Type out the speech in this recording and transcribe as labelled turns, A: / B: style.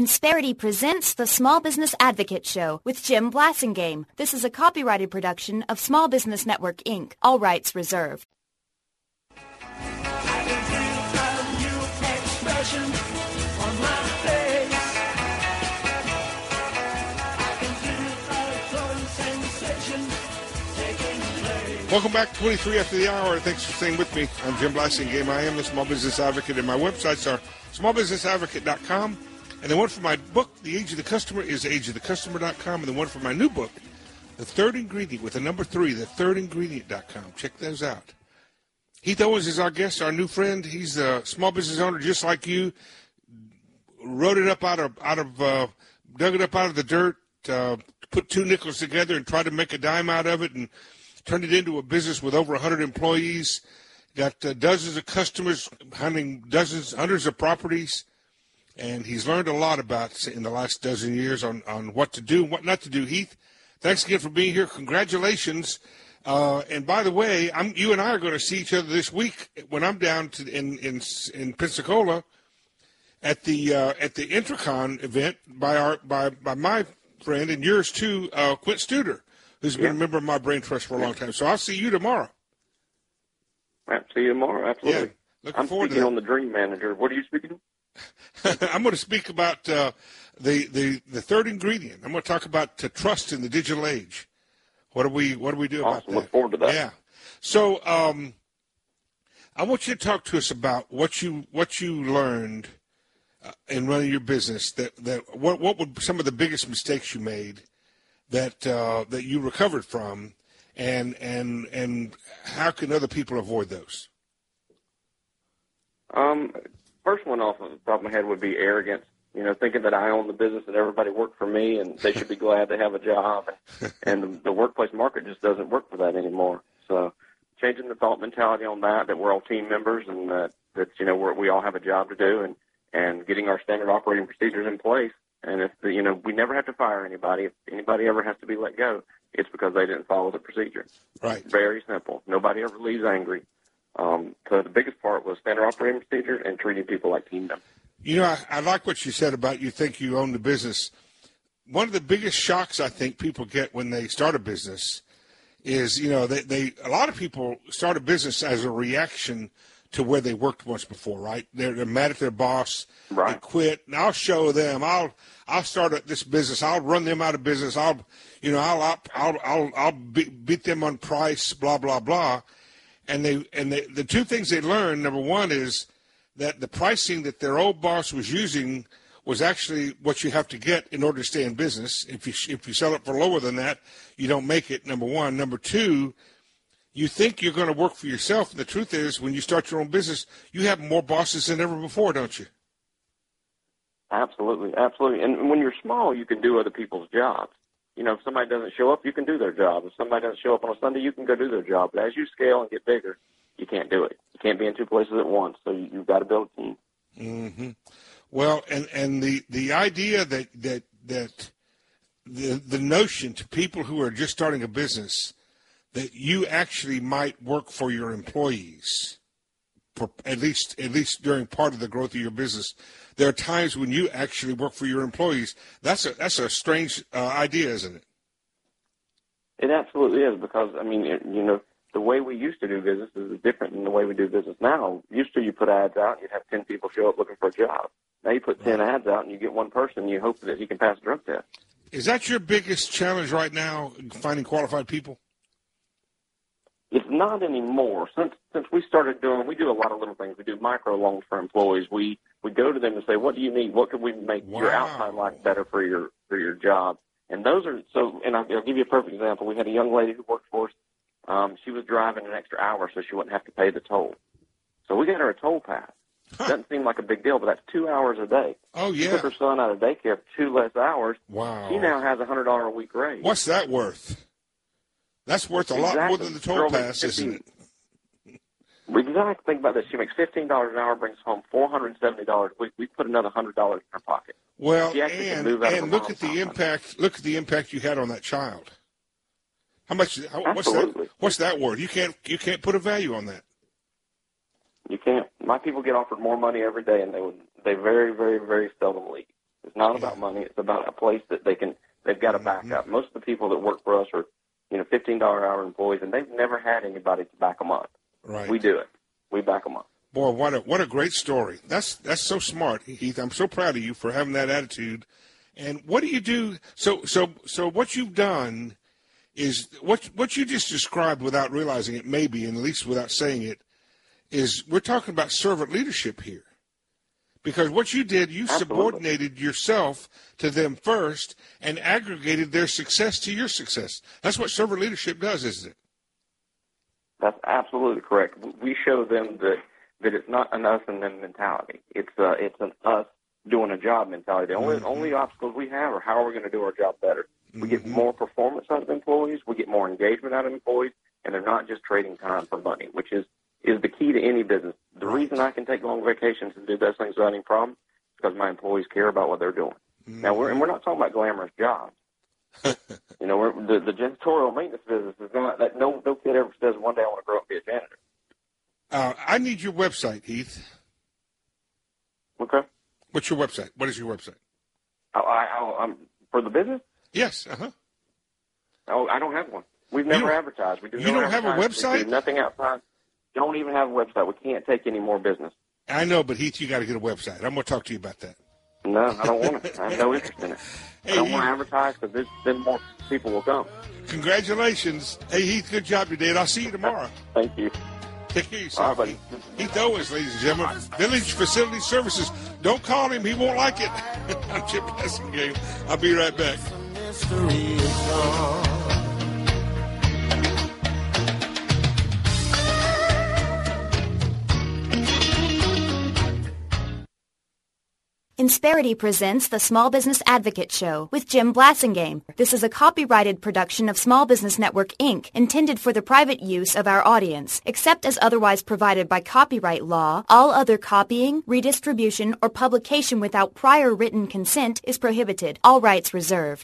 A: Insperity presents the Small Business Advocate Show with Jim Blasingame. This is a copyrighted production of Small Business Network, Inc. All rights reserved.
B: Welcome back to 23 after the hour. Thanks for staying with me. I'm Jim Blasingame. I am the Small Business Advocate, and my websites are smallbusinessadvocate.com. And the one for my book, The Age of the Customer, is ageofthecustomer.com. And the one for my new book, The Third Ingredient, with the number 3, thethirdingredient.com. Check those out. Heath Owens is our guest, our new friend. He's a small business owner just like you. Wrote it up dug it up out of the dirt, put 2 nickels together and tried to make a dime out of it and turned it into a business with over 100 employees. Got dozens of customers, hundreds of properties. And he's learned a lot about in the last dozen years on what to do and what not to do. Heath, thanks again for being here. Congratulations. And by the way, you and I are going to see each other this week when I'm down in Pensacola at the Intracon event by my friend and yours too, Quint Studer, who's been a member of my brain trust for a long time. So I'll see you tomorrow.
C: I'll see you tomorrow. Absolutely.
B: Yeah, I'm
C: speaking on the Dream Manager. What are you speaking?
B: I'm going to speak about the third ingredient. I'm going to talk about trust in the digital age. What do we do about that?
C: Look forward to that.
B: Yeah. So I want you to talk to us about what you learned in running your business. What were some of the biggest mistakes you made that you recovered from, and how can other people avoid those?
C: First one off of the top of my head would be arrogance. Thinking that I own the business and everybody worked for me and they should be glad to have a job. And the workplace market just doesn't work for that anymore. So changing the thought mentality on that we're all team members and that we all have a job to do and getting our standard operating procedures in place. And if we never have to fire anybody. If anybody ever has to be let go, it's because they didn't follow the procedure.
B: Right.
C: Very simple. Nobody ever leaves angry. So the biggest part was standard operating procedures and treating people like team members.
B: I like what you said about you think you own the business. One of the biggest shocks I think people get when they start a business is, a lot of people start a business as a reaction to where they worked once before, right? They're mad at their boss.
C: Right.
B: They quit. And I'll show them. I'll start this business. I'll run them out of business. I'll beat them on price. Blah blah blah. And the 2 things they learned. Number one is that the pricing that their old boss was using was actually what you have to get in order to stay in business. If you sell it for lower than that, you don't make it. Number one. Number two, you think you're going to work for yourself. And the truth is, when you start your own business, you have more bosses than ever before, don't you?
C: Absolutely, absolutely. And when you're small, you can do other people's jobs. If somebody doesn't show up, you can do their job. If somebody doesn't show up on a Sunday, you can go do their job. But as you scale and get bigger, you can't do it. You can't be in 2 places at once. So you've got to build a team.
B: Mm-hmm. Well, and the idea that the notion to people who are just starting a business that you actually might work for your employees, for at least during part of the growth of your business. There are times when you actually work for your employees. That's a strange idea, isn't it?
C: It absolutely is because, the way we used to do business is different than the way we do business now. Used to, you put ads out, you'd have 10 people show up looking for a job. Now you put 10 ads out and you get one person and you hope that he can pass a drug test.
B: Is that your biggest challenge right now, finding qualified people?
C: It's not anymore. Since we started we do a lot of little things. We do micro loans for employees. We go to them and say, what do you need? What can we make your outside life better for your job? And those are and I'll give you a perfect example. We had a young lady who worked for us. She was driving an extra hour so she wouldn't have to pay the toll. So we got her a toll pass. Doesn't seem like a big deal, but that's 2 hours a day.
B: Oh, yeah.
C: She took her son out of daycare for 2 less hours.
B: Wow.
C: She now has a $100 a week raise.
B: What's that worth? That's worth a lot more than the toll pass, isn't it?
C: Exactly. Think about this. She makes $15 an hour, brings home $470 a week. We put another $100 in her pocket.
B: Well, and look at the impact. Look at the impact you had on that child. How much? What's that worth? You can't put a value on that.
C: You can't. My people get offered more money every day, and they very, very, very seldom leave. It's not about money. It's about a place that they've got a backup. Most of the people that work for us are, $15 an hour employees, and they've never had anybody to back them up.
B: Right.
C: We do it. We back them up.
B: Boy, what a great story. That's so smart, Heath. I'm so proud of you for having that attitude. And what do you do? So what you've done is what you just described without realizing it, maybe, and at least without saying it, is we're talking about servant leadership here. Because what you did, you
C: Absolutely.
B: subordinated yourself to them first and aggregated their success to your success. That's what servant leadership does, isn't it?
C: That's absolutely correct. We show them that it's not an us and them mentality. It's an us doing a job mentality. The only obstacles we have are how are we going to do our job better. We get more performance out of employees. We get more engagement out of employees, and they're not just trading time for money, which is the key to any business. The reason I can take long vacations and do those things without any problem is because my employees care about what they're doing. Now, we're not talking about glamorous jobs. The janitorial maintenance business is not that. No kid ever says one day I want to grow up and be a janitor.
B: I need your website, Heath.
C: Okay.
B: What's your website? What is your website?
C: I'm for the business?
B: Yes.
C: Oh, I don't have one. We've never advertised. We do.
B: You don't have a website?
C: We do nothing outside. Don't even have a website. We can't take any more business.
B: I know, but Heath, you got to get a website. I'm going to talk to you about that.
C: No, I don't want it. I have no interest in it. I don't want to advertise because then more people will come.
B: Congratulations. Hey, Heath, good job today, and I'll see you tomorrow.
C: Thank you.
B: Take care of yourself.
C: All right,
B: Heath Owens, ladies and gentlemen. Village Facility Services. Don't call him. He won't like it. I'm Jim Blessingame. I'll be right back.
A: Insperity presents the Small Business Advocate Show with Jim Blassingame. This is a copyrighted production of Small Business Network, Inc., intended for the private use of our audience. Except as otherwise provided by copyright law, all other copying, redistribution, or publication without prior written consent is prohibited. All rights reserved.